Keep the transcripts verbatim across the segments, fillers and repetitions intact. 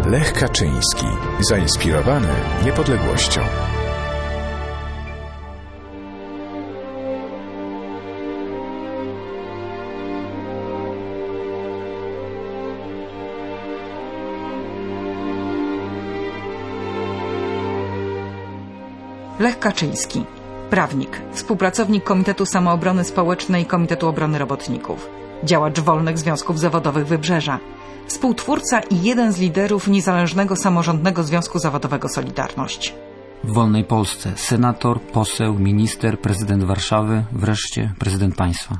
Lech Kaczyński. Zainspirowany niepodległością. Lech Kaczyński, prawnik, współpracownik Komitetu Samoobrony Społecznej i Komitetu Obrony Robotników, działacz wolnych związków zawodowych Wybrzeża, współtwórca i jeden z liderów Niezależnego Samorządnego Związku Zawodowego Solidarność. W wolnej Polsce senator, poseł, minister, prezydent Warszawy, wreszcie prezydent państwa.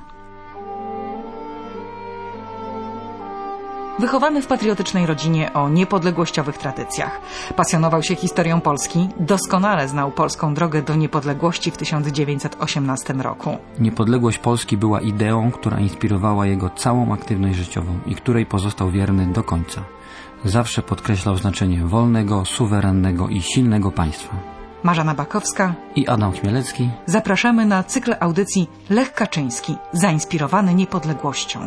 Wychowany w patriotycznej rodzinie o niepodległościowych tradycjach. Pasjonował się historią Polski, doskonale znał polską drogę do niepodległości w tysiąc dziewięćset osiemnastym roku. Niepodległość Polski była ideą, która inspirowała jego całą aktywność życiową i której pozostał wierny do końca. Zawsze podkreślał znaczenie wolnego, suwerennego i silnego państwa. Marzena Bakowska i Adam Chmielecki. Zapraszamy na cykl audycji Lech Kaczyński, zainspirowany niepodległością.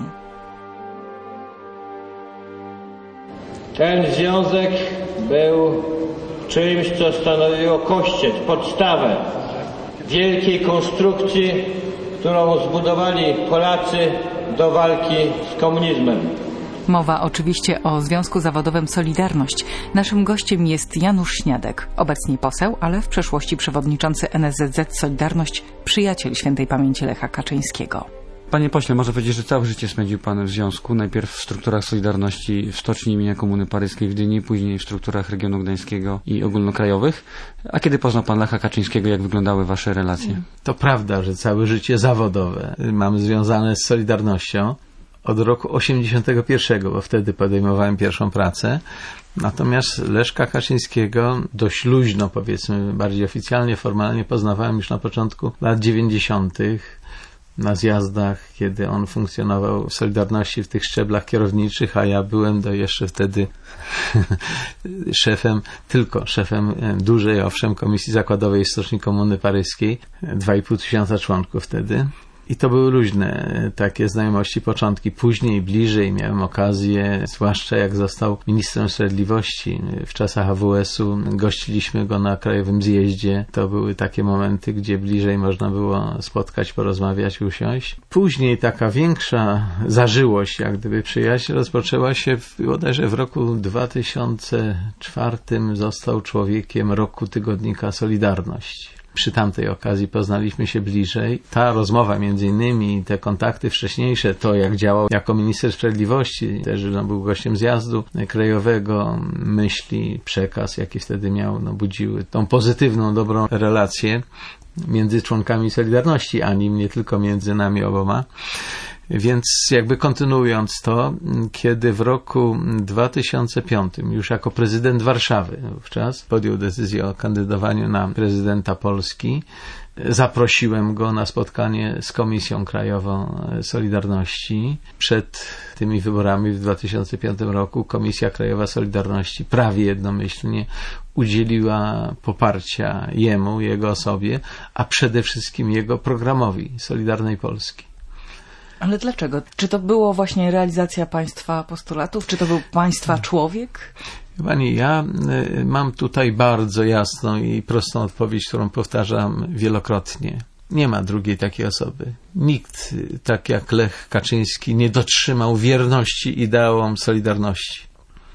Ten związek był czymś, co stanowiło kościec, podstawę wielkiej konstrukcji, którą zbudowali Polacy do walki z komunizmem. Mowa oczywiście o Związku Zawodowym Solidarność. Naszym gościem jest Janusz Śniadek, obecnie poseł, ale w przeszłości przewodniczący N S Z Z Solidarność, przyjaciel świętej pamięci Lecha Kaczyńskiego. Panie pośle, można powiedzieć, że całe życie spędził pan w związku. Najpierw w strukturach Solidarności w stoczni imienia Komuny Paryskiej w Gdyni, później w strukturach regionu gdańskiego i ogólnokrajowych. A kiedy poznał pan Lecha Kaczyńskiego, jak wyglądały wasze relacje? To prawda, że całe życie zawodowe mam związane z Solidarnością od roku osiemdziesiątego pierwszego, bo wtedy podejmowałem pierwszą pracę. Natomiast Leszka Kaczyńskiego dość luźno, powiedzmy, bardziej oficjalnie, formalnie poznawałem już na początku lat dziewięćdziesiątych. Na zjazdach, kiedy on funkcjonował w Solidarności w tych szczeblach kierowniczych, a ja byłem do jeszcze wtedy szefem, tylko szefem dużej, owszem, Komisji Zakładowej Stoczni Komuny Paryskiej, dwa i pół tysiąca członków wtedy. I to były luźne takie znajomości, początki. Później, bliżej miałem okazję, zwłaszcza jak został ministrem sprawiedliwości w czasach A W S-u, gościliśmy go na Krajowym Zjeździe. To były takie momenty, gdzie bliżej można było spotkać, porozmawiać, usiąść. Później taka większa zażyłość, jak gdyby przyjaźń, rozpoczęła się w, bodajże w roku dwa tysiące czwartym został człowiekiem roku tygodnika Solidarność. Przy tamtej okazji poznaliśmy się bliżej. Ta rozmowa między innymi, te kontakty wcześniejsze, to jak działał jako minister sprawiedliwości, też no, był gościem zjazdu krajowego, myśli, przekaz, jaki wtedy miał, no, budziły tą pozytywną, dobrą relację między członkami Solidarności, a nim nie tylko między nami oboma. Więc jakby kontynuując to, kiedy w roku dwa tysiące piątym już jako prezydent Warszawy wówczas podjął decyzję o kandydowaniu na prezydenta Polski, zaprosiłem go na spotkanie z Komisją Krajową Solidarności. Przed tymi wyborami w dwa tysiące piątym roku Komisja Krajowa Solidarności prawie jednomyślnie udzieliła poparcia jemu, jego osobie, a przede wszystkim jego programowi Solidarnej Polski. Ale dlaczego? Czy to było właśnie realizacja państwa postulatów? Czy to był państwa człowiek? Pani, ja mam tutaj bardzo jasną i prostą odpowiedź, którą powtarzam wielokrotnie. Nie ma drugiej takiej osoby. Nikt, tak jak Lech Kaczyński, nie dotrzymał wierności ideałom Solidarności.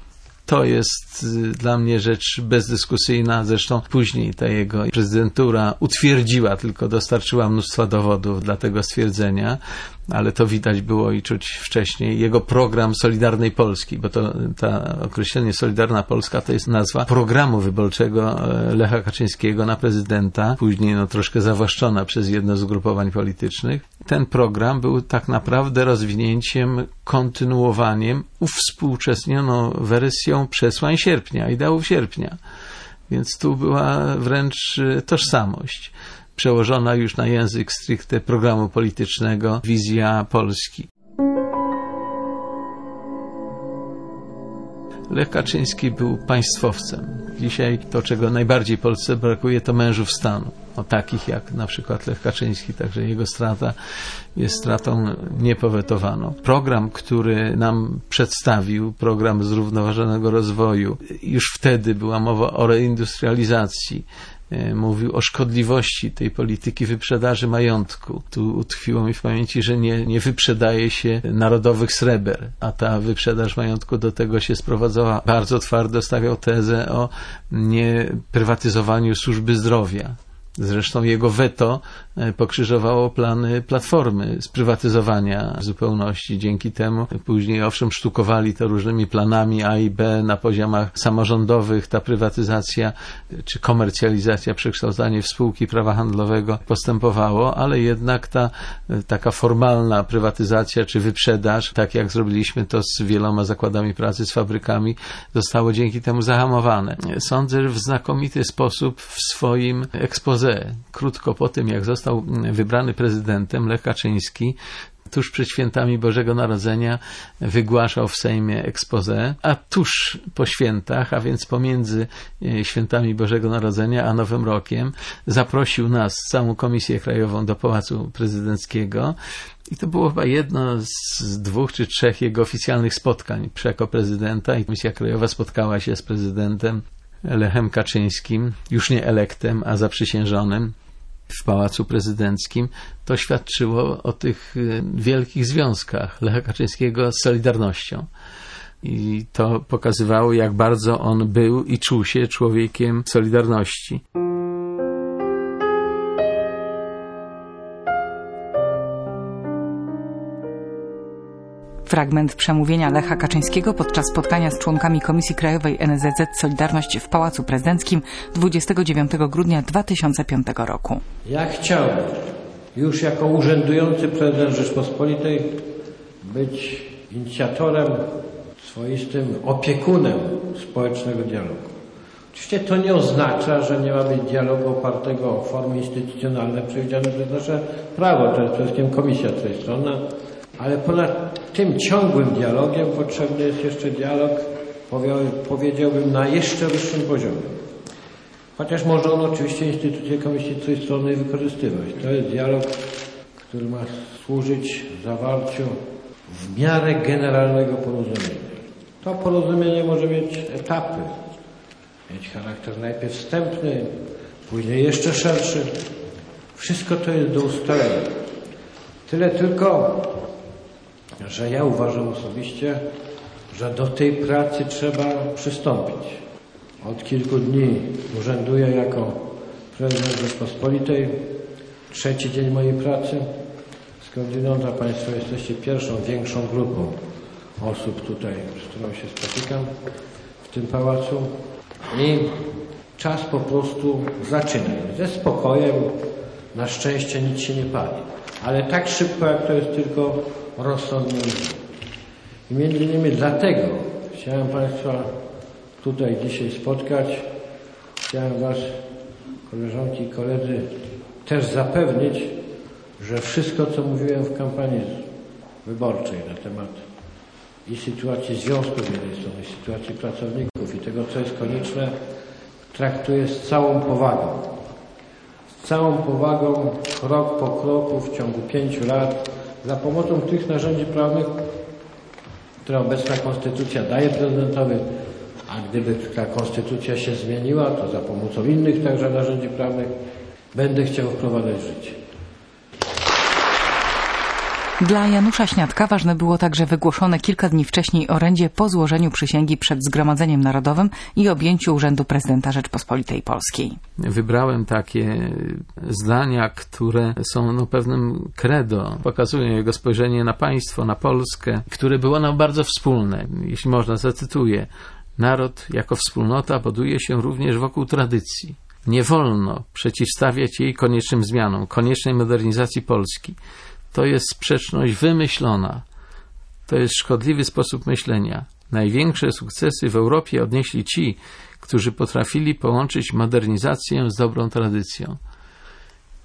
To jest dla mnie rzecz bezdyskusyjna. Zresztą później ta jego prezydentura utwierdziła, tylko dostarczyła mnóstwo dowodów dla tego stwierdzenia, ale to widać było i czuć wcześniej. Jego program Solidarnej Polski, bo to ta określenie Solidarna Polska to jest nazwa programu wyborczego Lecha Kaczyńskiego na prezydenta, później no troszkę zawłaszczona przez jedno z ugrupowań politycznych. Ten program był tak naprawdę rozwinięciem, kontynuowaniem, uwspółczesnioną wersją przesłań sierpnia, ideałów sierpnia. Więc tu była wręcz tożsamość przełożona już na język stricte programu politycznego, wizja Polski. Lech Kaczyński był państwowcem. Dzisiaj to, czego najbardziej Polsce brakuje, to mężów stanu. O takich jak na przykład Lech Kaczyński, także jego strata jest stratą niepowetowaną. Program, który nam przedstawił, program zrównoważonego rozwoju, już wtedy była mowa o reindustrializacji. Mówił o szkodliwości tej polityki wyprzedaży majątku. Tu utkwiło mi w pamięci, że nie, nie wyprzedaje się narodowych sreber, a ta wyprzedaż majątku do tego się sprowadzała. Bardzo twardo stawiał tezę o nieprywatyzowaniu służby zdrowia. Zresztą jego weto pokrzyżowało plany Platformy sprywatyzowania w zupełności. Dzięki temu później owszem sztukowali to różnymi planami A i B na poziomach samorządowych. Ta prywatyzacja czy komercjalizacja, przekształcanie w spółki prawa handlowego postępowało, ale jednak ta taka formalna prywatyzacja czy wyprzedaż, tak jak zrobiliśmy to z wieloma zakładami pracy, z fabrykami, zostało dzięki temu zahamowane. Sądzę, że w znakomity sposób w swoim exposé, krótko po tym jak został wybrany prezydentem, Lech Kaczyński tuż przed świętami Bożego Narodzenia wygłaszał w Sejmie exposé, a tuż po świętach, a więc pomiędzy świętami Bożego Narodzenia a Nowym Rokiem, zaprosił nas, całą Komisję Krajową, do Pałacu Prezydenckiego i to było chyba jedno z dwóch czy trzech jego oficjalnych spotkań jako prezydenta i Komisja Krajowa spotkała się z prezydentem Lechem Kaczyńskim, już nie elektem, a zaprzysiężonym w Pałacu Prezydenckim. To świadczyło o tych wielkich związkach Lecha Kaczyńskiego z Solidarnością. I to pokazywało, jak bardzo on był i czuł się człowiekiem Solidarności. Fragment przemówienia Lecha Kaczyńskiego podczas spotkania z członkami Komisji Krajowej N S Z Z Solidarność w Pałacu Prezydenckim dwudziestego dziewiątego grudnia dwa tysiące piątego roku. Ja chciałbym już jako urzędujący prezydent Rzeczpospolitej być inicjatorem, swoistym opiekunem społecznego dialogu. Oczywiście to nie oznacza, że nie ma być dialogu opartego o formy instytucjonalne przewidziane przez nasze prawo, to jest przede wszystkim komisja trójstronna. Ale ponad tym ciągłym dialogiem potrzebny jest jeszcze dialog, powiedziałbym, na jeszcze wyższym poziomie. Chociaż można on oczywiście instytucję Komisji Trójstronnej wykorzystywać. To jest dialog, który ma służyć zawarciu w miarę generalnego porozumienia. To porozumienie może mieć etapy, mieć charakter najpierw wstępny, później jeszcze szerszy. Wszystko to jest do ustalenia. Tyle tylko, że ja uważam osobiście, że do tej pracy trzeba przystąpić. Od kilku dni urzęduję jako prezydent Rzeczpospolitej. Trzeci dzień mojej pracy. Skądinąd, a Państwo jesteście pierwszą, większą grupą osób tutaj, z którą się spotykam w tym pałacu. I czas po prostu zaczyna. Ze spokojem, na szczęście nic się nie pali. Ale tak szybko, jak to jest tylko rozsądne. I między innymi dlatego chciałem Państwa tutaj dzisiaj spotkać. Chciałem Was, koleżanki i koledzy, też zapewnić, że wszystko, co mówiłem w kampanii wyborczej na temat i sytuacji związków z jednej strony, i sytuacji pracowników i tego, co jest konieczne, traktuję z całą powagą. Z całą powagą, krok po kroku, w ciągu pięciu lat, za pomocą tych narzędzi prawnych, które obecna Konstytucja daje prezydentowi, a gdyby ta Konstytucja się zmieniła, to za pomocą innych także narzędzi prawnych będę chciał wprowadzać w życie. Dla Janusza Śniadka ważne było także wygłoszone kilka dni wcześniej orędzie po złożeniu przysięgi przed Zgromadzeniem Narodowym i objęciu urzędu prezydenta Rzeczpospolitej Polskiej. Wybrałem takie zdania, które są no, pewnym credo, pokazują jego spojrzenie na państwo, na Polskę, które było nam bardzo wspólne. Jeśli można, zacytuję. Naród jako wspólnota buduje się również wokół tradycji. Nie wolno przeciwstawiać jej koniecznym zmianom, koniecznej modernizacji Polski. To jest sprzeczność wymyślona. To jest szkodliwy sposób myślenia. Największe sukcesy w Europie odnieśli ci, którzy potrafili połączyć modernizację z dobrą tradycją.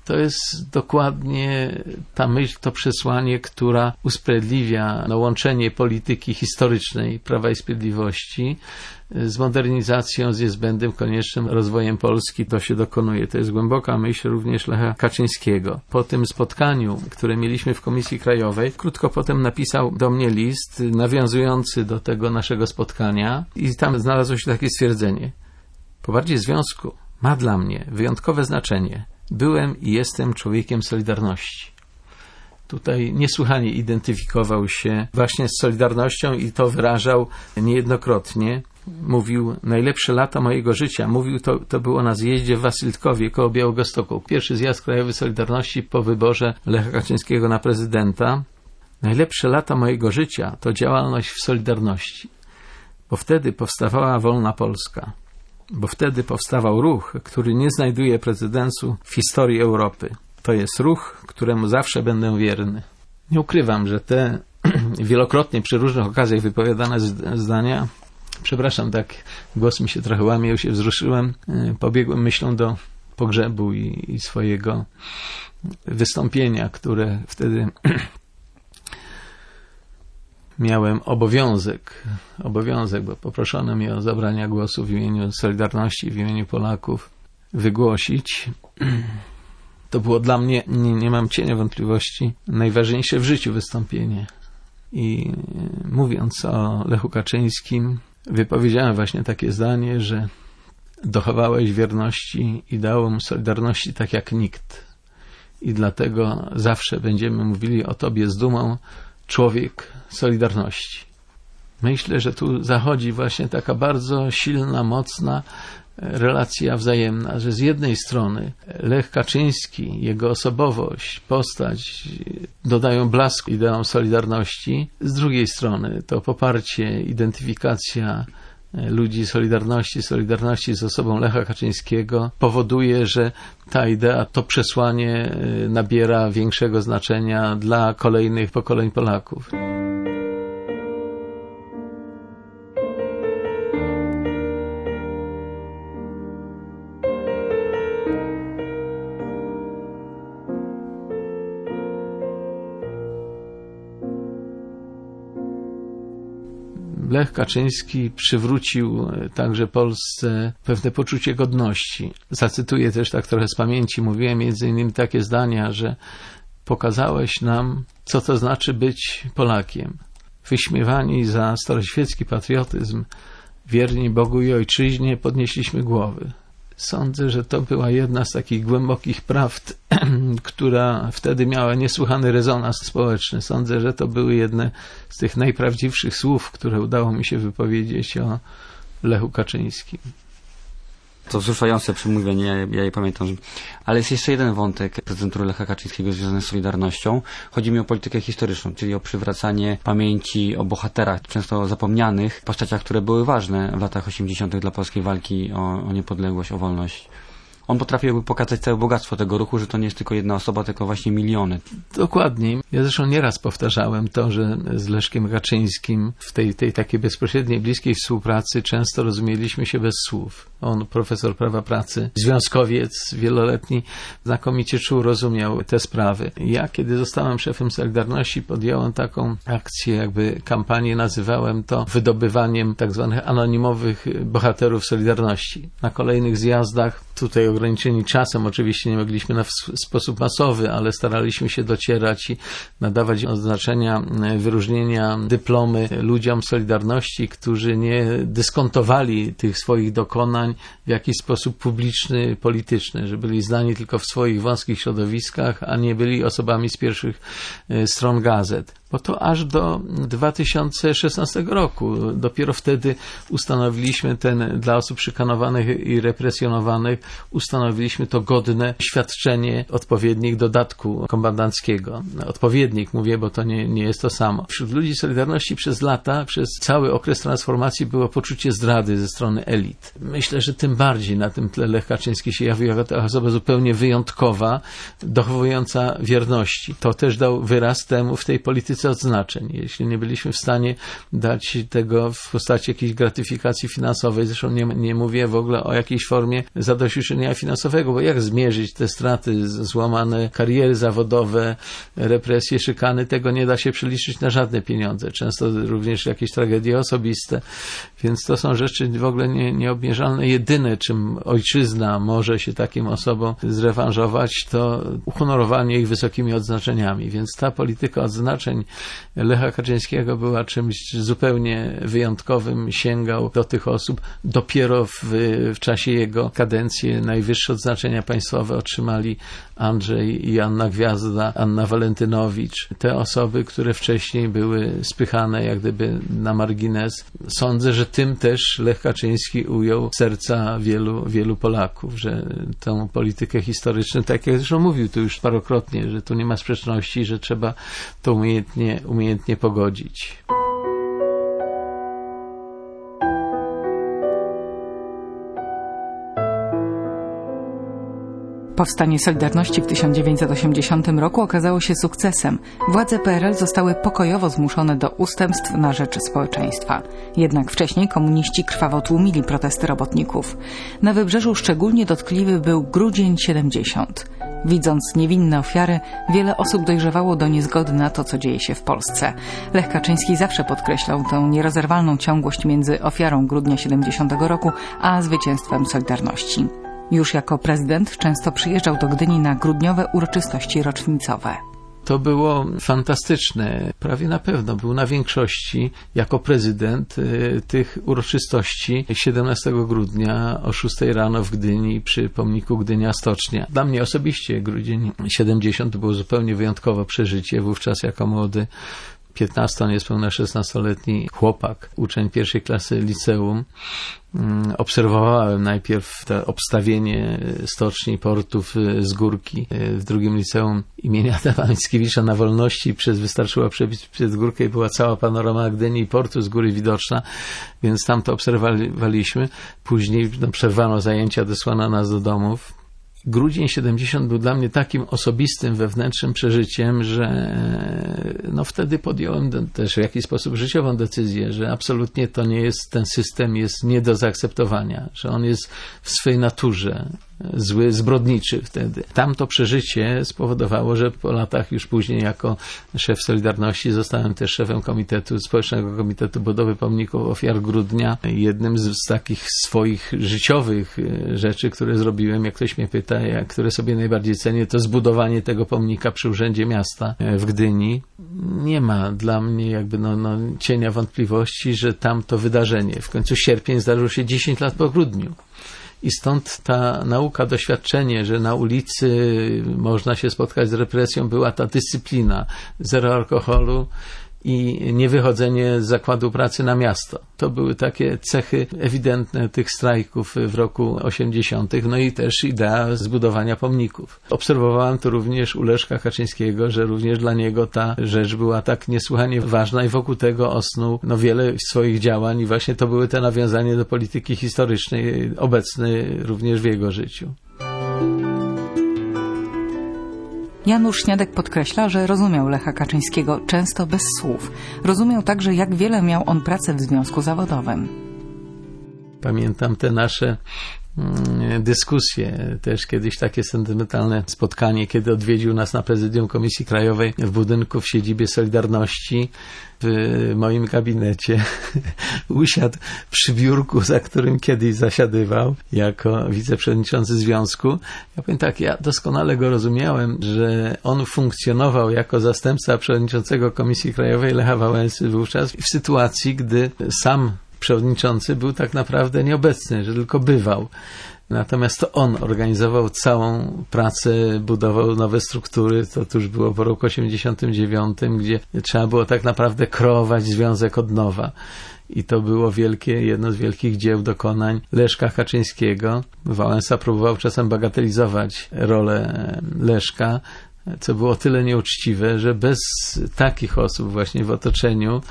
To jest dokładnie ta myśl, to przesłanie, która usprawiedliwia no, łączenie polityki historycznej Prawa i Sprawiedliwości z modernizacją, z niezbędnym, koniecznym rozwojem Polski. To się dokonuje. To jest głęboka myśl również Lecha Kaczyńskiego. Po tym spotkaniu, które mieliśmy w Komisji Krajowej, krótko potem napisał do mnie list nawiązujący do tego naszego spotkania i tam znalazło się takie stwierdzenie. Poparcie związku ma dla mnie wyjątkowe znaczenie. Byłem i jestem człowiekiem Solidarności. Tutaj niesłychanie identyfikował się właśnie z Solidarnością i to wyrażał niejednokrotnie. Mówił, najlepsze lata mojego życia. Mówił, to, to było na zjeździe w Wasyltkowie koło Białegostoku. Pierwszy zjazd Krajowy Solidarności po wyborze Lecha Kaczyńskiego na prezydenta. Najlepsze lata mojego życia to działalność w Solidarności. Bo wtedy powstawała wolna Polska. Bo wtedy powstawał ruch, który nie znajduje precedensu w historii Europy. To jest ruch, któremu zawsze będę wierny. Nie ukrywam, że te wielokrotnie przy różnych okazjach wypowiadane zdania, przepraszam, tak głos mi się trochę łamie, już się wzruszyłem, pobiegłem myślą do pogrzebu i, i swojego wystąpienia, które wtedy miałem obowiązek, obowiązek, bo poproszono mnie o zabranie głosu w imieniu Solidarności, w imieniu Polaków, wygłosić. To było dla mnie, nie, nie mam cienia wątpliwości, najważniejsze w życiu wystąpienie. I mówiąc o Lechu Kaczyńskim, wypowiedziałem właśnie takie zdanie, że dochowałeś wierności ideałom Solidarności tak jak nikt. I dlatego zawsze będziemy mówili o tobie z dumą, człowiek Solidarności. Myślę, że tu zachodzi właśnie taka bardzo silna, mocna relacja wzajemna, że z jednej strony Lech Kaczyński, jego osobowość, postać dodają blasku ideom Solidarności, z drugiej strony to poparcie, identyfikacja ludzi Solidarności, Solidarności z osobą Lecha Kaczyńskiego powoduje, że ta idea, to przesłanie nabiera większego znaczenia dla kolejnych pokoleń Polaków. Lech Kaczyński przywrócił także Polsce pewne poczucie godności. Zacytuję też tak trochę z pamięci. Mówiłem między innymi takie zdania, że pokazałeś nam, co to znaczy być Polakiem. Wyśmiewani za staroświecki patriotyzm, wierni Bogu i Ojczyźnie, podnieśliśmy głowy. Sądzę, że to była jedna z takich głębokich prawd, która wtedy miała niesłychany rezonans społeczny. Sądzę, że to były jedne z tych najprawdziwszych słów, które udało mi się wypowiedzieć o Lechu Kaczyńskim. To wzruszające przemówienie, ja, ja je pamiętam. Ale jest jeszcze jeden wątek prezydentury Lecha Kaczyńskiego związany z Solidarnością. Chodzi mi o politykę historyczną, czyli o przywracanie pamięci o bohaterach, często zapomnianych, postaciach, które były ważne w latach osiemdziesiątych dla polskiej walki o, o niepodległość, o wolność. On potrafiłby pokazać całe bogactwo tego ruchu, że to nie jest tylko jedna osoba, tylko właśnie miliony. Dokładnie. Ja zresztą nieraz powtarzałem to, że z Leszkiem Kaczyńskim w tej, tej takiej bezpośredniej, bliskiej współpracy często rozumieliśmy się bez słów. On, profesor prawa pracy, związkowiec wieloletni, znakomicie czuł, rozumiał te sprawy. Ja, kiedy zostałem szefem Solidarności, podjąłem taką akcję, jakby kampanię, nazywałem to wydobywaniem tak zwanych anonimowych bohaterów Solidarności. Na kolejnych zjazdach, tutaj ograniczeni czasem, oczywiście nie mogliśmy na w sposób masowy, ale staraliśmy się docierać i nadawać oznaczenia, wyróżnienia, dyplomy ludziom Solidarności, którzy nie dyskontowali tych swoich dokonań w jakiś sposób publiczny, polityczny, że byli znani tylko w swoich wąskich środowiskach, a nie byli osobami z pierwszych stron gazet. Bo to aż do dwa tysiące szesnastego roku. Dopiero wtedy ustanowiliśmy ten, dla osób szykanowanych i represjonowanych, ustanowiliśmy to godne świadczenie odpowiednik dodatku kombandanckiego. Odpowiednik mówię, bo to nie, nie jest to samo. Wśród ludzi Solidarności przez lata, przez cały okres transformacji było poczucie zdrady ze strony elit. Myślę, że tym bardziej na tym tle Lech Kaczyński się jawił jako ta osoba zupełnie wyjątkowa, dochowująca wierności. To też dał wyraz temu w tej polityce polityce odznaczeń. Jeśli nie byliśmy w stanie dać tego w postaci jakiejś gratyfikacji finansowej, zresztą nie, nie mówię w ogóle o jakiejś formie zadośćuczynienia finansowego, bo jak zmierzyć te straty, złamane kariery zawodowe, represje, szykany, tego nie da się przeliczyć na żadne pieniądze. Często również jakieś tragedie osobiste, więc to są rzeczy w ogóle nie, nieobmierzalne. Jedyne, czym ojczyzna może się takim osobom zrewanżować, to uhonorowanie ich wysokimi odznaczeniami, więc ta polityka odznaczeń Lecha Kaczyńskiego była czymś zupełnie wyjątkowym, sięgał do tych osób. Dopiero w, w czasie jego kadencji najwyższe odznaczenia państwowe otrzymali Andrzej i Anna Gwiazda, Anna Walentynowicz. Te osoby, które wcześniej były spychane jak gdyby na margines. Sądzę, że tym też Lech Kaczyński ujął serca wielu, wielu Polaków, że tę politykę historyczną, tak jak zresztą mówił tu już parokrotnie, że tu nie ma sprzeczności, że trzeba to umiejętnie, umiejętnie pogodzić. Powstanie Solidarności w tysiąc dziewięćset osiemdziesiątym roku okazało się sukcesem. Władze P R L zostały pokojowo zmuszone do ustępstw na rzecz społeczeństwa. Jednak wcześniej komuniści krwawo tłumili protesty robotników. Na Wybrzeżu szczególnie dotkliwy był grudzień siedemdziesiąty. Widząc niewinne ofiary, wiele osób dojrzewało do niezgody na to, co dzieje się w Polsce. Lech Kaczyński zawsze podkreślał tę nierozerwalną ciągłość między ofiarą grudnia siedemdziesiątego roku a zwycięstwem Solidarności. Już jako prezydent często przyjeżdżał do Gdyni na grudniowe uroczystości rocznicowe. To było fantastyczne. Prawie na pewno był na większości jako prezydent tych uroczystości siedemnastego grudnia o szóstej rano w Gdyni przy pomniku Gdynia Stocznia. Dla mnie osobiście grudzień siedemdziesiąty było zupełnie wyjątkowe przeżycie. Wówczas jako młody piętnasto, niespełna szesnastoletni chłopak, uczeń pierwszej klasy liceum. Obserwowałem najpierw to obstawienie stoczni, portów z górki w drugim liceum imienia Adama Mickiewicza na Wolności. Przez wystarczyło przebić przez górkę i była cała panorama Gdyni i portu z góry widoczna, więc tam to obserwowaliśmy. Później no, przerwano zajęcia, odesłano nas do domów. Grudzień siedemdziesiąty był dla mnie takim osobistym, wewnętrznym przeżyciem, że no wtedy podjąłem też w jakiś sposób życiową decyzję, że absolutnie to nie jest, ten system jest nie do zaakceptowania, że on jest w swej naturze zły, zbrodniczy wtedy. Tamto przeżycie spowodowało, że po latach już później jako szef Solidarności zostałem też szefem Komitetu, Społecznego Komitetu Budowy Pomników Ofiar Grudnia. Jednym z, z takich swoich życiowych rzeczy, które zrobiłem, jak ktoś mnie pyta, jak, które sobie najbardziej cenię, to zbudowanie tego pomnika przy Urzędzie Miasta w Gdyni. Nie ma dla mnie jakby no, no, cienia wątpliwości, że tamto wydarzenie, w końcu sierpień zdarzyło się dziesięć lat po grudniu. I stąd ta nauka, doświadczenie, że na ulicy można się spotkać z represją, była ta dyscyplina, zero alkoholu i niewychodzenie z zakładu pracy na miasto. To były takie cechy ewidentne tych strajków w roku osiemdziesiątym, no i też idea zbudowania pomników. Obserwowałem to również u Leszka Kaczyńskiego, że również dla niego ta rzecz była tak niesłychanie ważna i wokół tego osnuł no, wiele swoich działań i właśnie to były te nawiązania do polityki historycznej obecne również w jego życiu. Janusz Śniadek podkreśla, że rozumiał Lecha Kaczyńskiego często bez słów. Rozumiał także, jak wiele miał on pracy w związku zawodowym. Pamiętam te nasze dyskusje, też kiedyś takie sentymentalne spotkanie, kiedy odwiedził nas na prezydium Komisji Krajowej w budynku w siedzibie Solidarności. W moim gabinecie usiadł przy biurku, za którym kiedyś zasiadywał jako wiceprzewodniczący związku. Ja powiem tak, ja doskonale go rozumiałem, że on funkcjonował jako zastępca przewodniczącego Komisji Krajowej Lecha Wałęsy wówczas w sytuacji, gdy sam przewodniczący był tak naprawdę nieobecny, że tylko bywał. Natomiast to on organizował całą pracę, budował nowe struktury, to już było po roku osiemdziesiątym dziewiątym, gdzie trzeba było tak naprawdę kreować związek od nowa. I to było wielkie, jedno z wielkich dzieł, dokonań Leszka Kaczyńskiego. Wałęsa próbował czasem bagatelizować rolę Leszka, co było tyle nieuczciwe, że bez takich osób właśnie w otoczeniu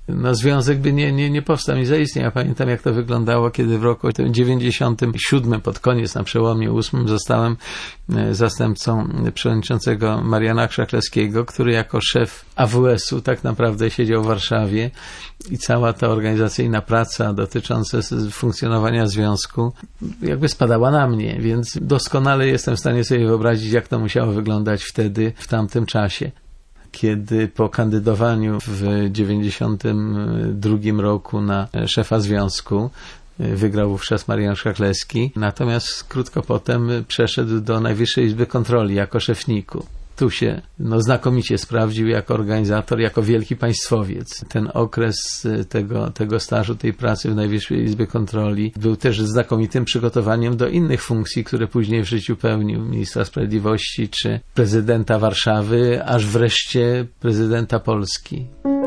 no, związek by nie, nie, nie powstał, nie zaistniał. Ja pamiętam, jak to wyglądało, kiedy w roku dziewięćdziesiątym siódmym, pod koniec, na przełomie ósmym, zostałem zastępcą przewodniczącego Mariana Krzaklewskiego, który jako szef A W S-u tak naprawdę siedział w Warszawie i cała ta organizacyjna praca dotycząca funkcjonowania związku jakby spadała na mnie, więc doskonale jestem w stanie sobie wyobrazić, jak to musiało wyglądać wtedy, w tamtym czasie. Kiedy po kandydowaniu w dziewięćdziesiątym drugim roku na szefa związku wygrał wówczas Marian Krzaklewski, natomiast krótko potem przeszedł do Najwyższej Izby Kontroli jako szef N I K-u. Tu się no, znakomicie sprawdził jako organizator, jako wielki państwowiec. Ten okres tego, tego stażu, tej pracy w Najwyższej Izbie Kontroli był też znakomitym przygotowaniem do innych funkcji, które później w życiu pełnił, ministra sprawiedliwości czy prezydenta Warszawy, aż wreszcie prezydenta Polski.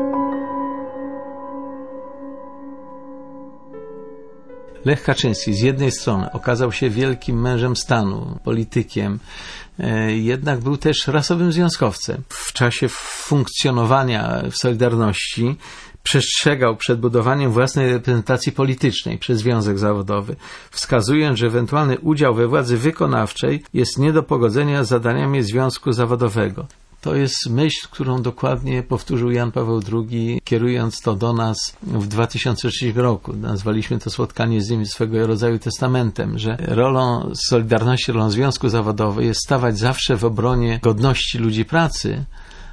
Lech Kaczyński z jednej strony okazał się wielkim mężem stanu, politykiem, jednak był też rasowym związkowcem. W czasie funkcjonowania w Solidarności przestrzegał przed budowaniem własnej reprezentacji politycznej przez związek zawodowy, wskazując, że ewentualny udział we władzy wykonawczej jest nie do pogodzenia z zadaniami związku zawodowego. To jest myśl, którą dokładnie powtórzył Jan Paweł drugi, kierując to do nas w dwa tysiące trzecim roku. Nazwaliśmy to spotkanie z nim swego rodzaju testamentem, że rolą Solidarności, rolą związku zawodowego jest stawać zawsze w obronie godności ludzi pracy,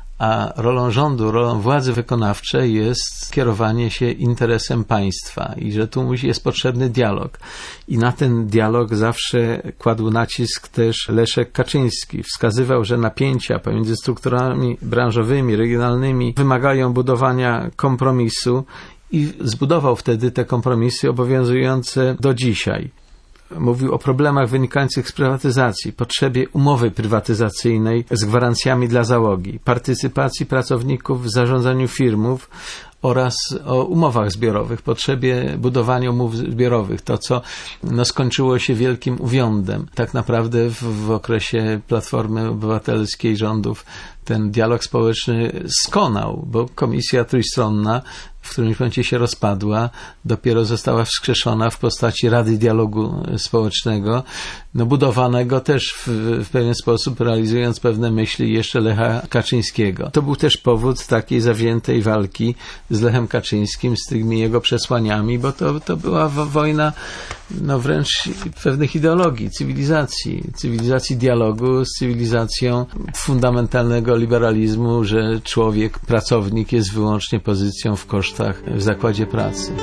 a rolą rządu, rolą władzy wykonawczej jest kierowanie się interesem państwa i że tu musi jest potrzebny dialog. I na ten dialog zawsze kładł nacisk też Leszek Kaczyński. Wskazywał, że napięcia pomiędzy strukturami branżowymi, regionalnymi wymagają budowania kompromisu i zbudował wtedy te kompromisy obowiązujące do dzisiaj. Mówił o problemach wynikających z prywatyzacji, potrzebie umowy prywatyzacyjnej z gwarancjami dla załogi, partycypacji pracowników w zarządzaniu firmów oraz o umowach zbiorowych, potrzebie budowania umów zbiorowych, to co no, skończyło się wielkim uwiądem. Tak naprawdę w, w okresie Platformy Obywatelskiej rządów ten dialog społeczny skonał, bo komisja trójstronna w którymś momencie się rozpadła, dopiero została wskrzeszona w postaci Rady Dialogu Społecznego, no budowanego też w, w pewien sposób, realizując pewne myśli jeszcze Lecha Kaczyńskiego. To był też powód takiej zawziętej walki z Lechem Kaczyńskim, z tymi jego przesłaniami, bo to, to była wojna no wręcz pewnych ideologii, cywilizacji, cywilizacji dialogu z cywilizacją fundamentalnego liberalizmu, że człowiek, pracownik jest wyłącznie pozycją w kosztach w zakładzie pracy.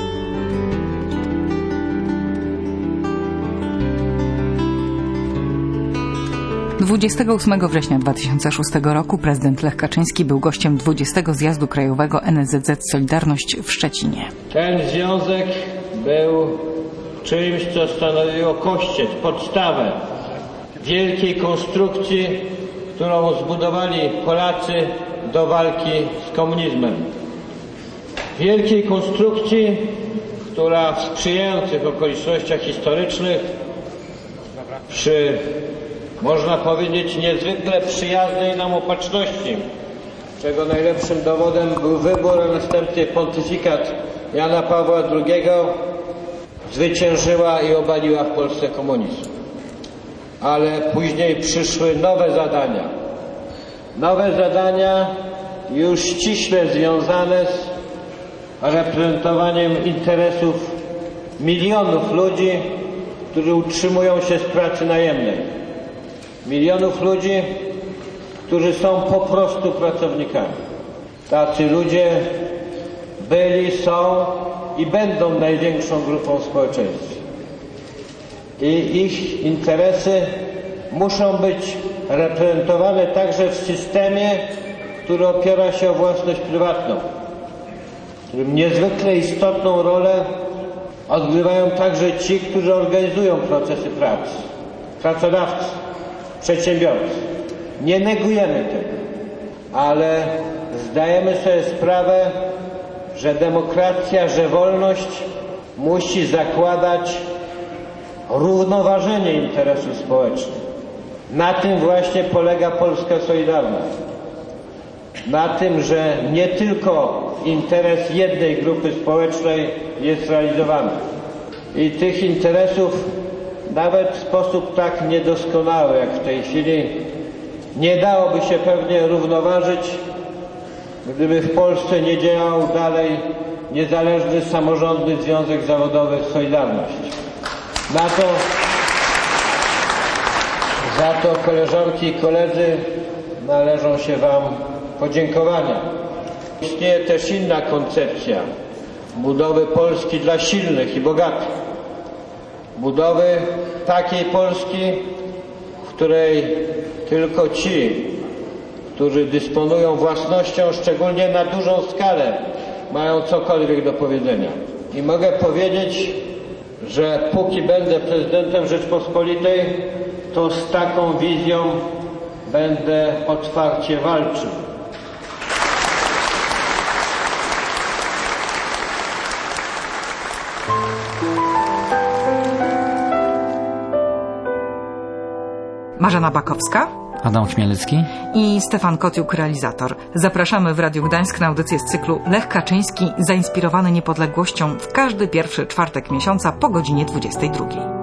dwudziestego ósmego września dwa tysiące szóstego roku prezydent Lech Kaczyński był gościem dwudziestego Zjazdu Krajowego N S Z Z Solidarność w Szczecinie. Ten związek był czymś, co stanowiło kościec, podstawę wielkiej konstrukcji, którą zbudowali Polacy do walki z komunizmem. Wielkiej konstrukcji, która w sprzyjających okolicznościach historycznych, przy, można powiedzieć, niezwykle przyjaznej nam opatrzności, czego najlepszym dowodem był wybór, a następnie pontyfikat Jana Pawła drugiego, zwyciężyła i obaliła w Polsce komunizm. Ale później przyszły nowe zadania. Nowe zadania już ściśle związane z reprezentowaniem interesów milionów ludzi, którzy utrzymują się z pracy najemnej. Milionów ludzi, którzy są po prostu pracownikami. Tacy ludzie byli, są i będą największą grupą społeczeństwa. I ich interesy muszą być reprezentowane także w systemie, który opiera się o własność prywatną, w którym niezwykle istotną rolę odgrywają także ci, którzy organizują procesy pracy, pracodawcy, przedsiębiorcy. Nie negujemy tego, ale zdajemy sobie sprawę, że demokracja, że wolność musi zakładać równoważenie interesów społecznych. Na tym właśnie polega polska Solidarność. na tym, że nie tylko interes jednej grupy społecznej jest realizowany. I tych interesów nawet w sposób tak niedoskonały jak w tej chwili nie dałoby się pewnie równoważyć, gdyby w Polsce nie działał dalej niezależny samorządny związek zawodowy Solidarność. Na to, za to, koleżanki i koledzy, należą się Wam podziękowania. Istnieje też inna koncepcja budowy Polski dla silnych i bogatych. Budowy takiej Polski, w której tylko ci, którzy dysponują własnością, szczególnie na dużą skalę, mają cokolwiek do powiedzenia. I mogę powiedzieć, że póki będę prezydentem Rzeczpospolitej, to z taką wizją będę otwarcie walczył. Marzena Bakowska, Adam Chmielecki i Stefan Kociuk, realizator. Zapraszamy w Radiu Gdańsk na audycję z cyklu Lech Kaczyński, zainspirowany niepodległością, w każdy pierwszy czwartek miesiąca po godzinie dwudziestej drugiej.